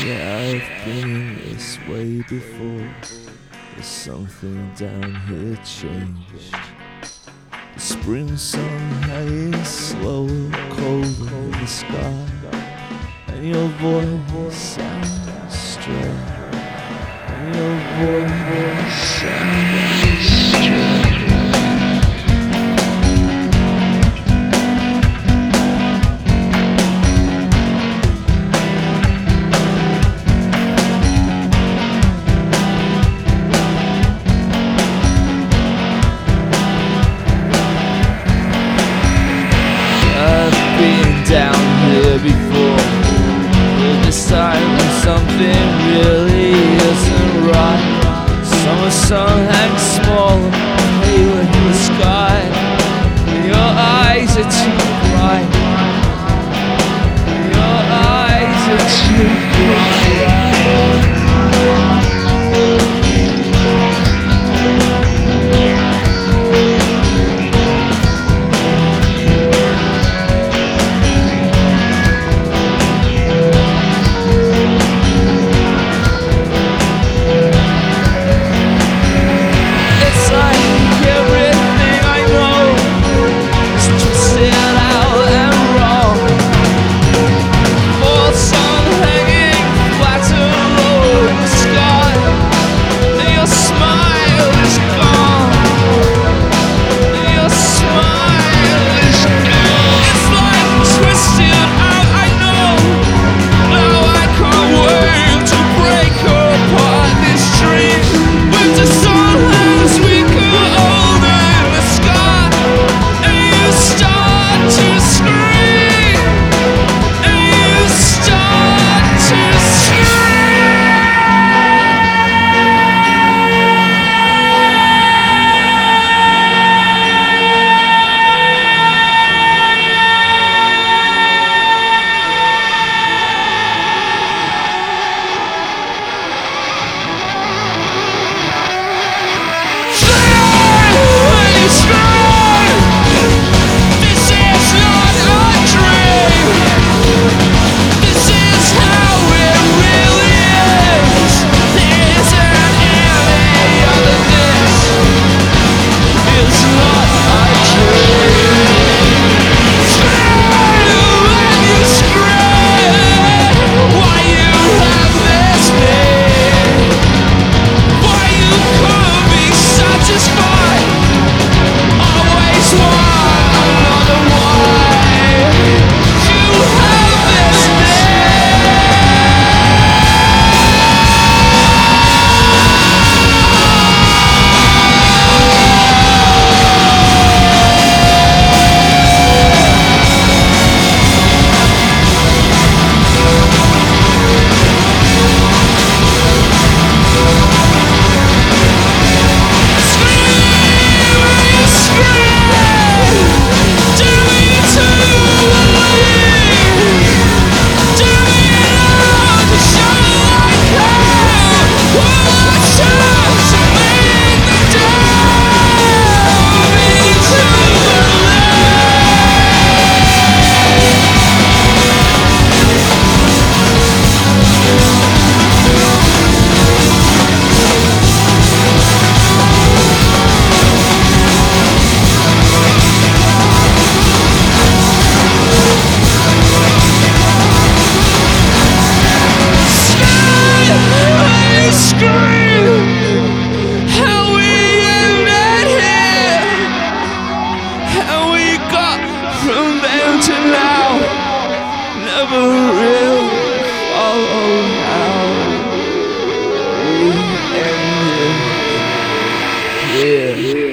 Yeah, I've been this way before. There's something down here changed. The spring sun hanging slower, colder in the sky, and your voice sounds strange. And your voice sounds strange. Down here before, but this time something really isn't right. Summer sun hangs small and pale in the sky, and your eyes are too bright. Your eyes are too bright. Yeah.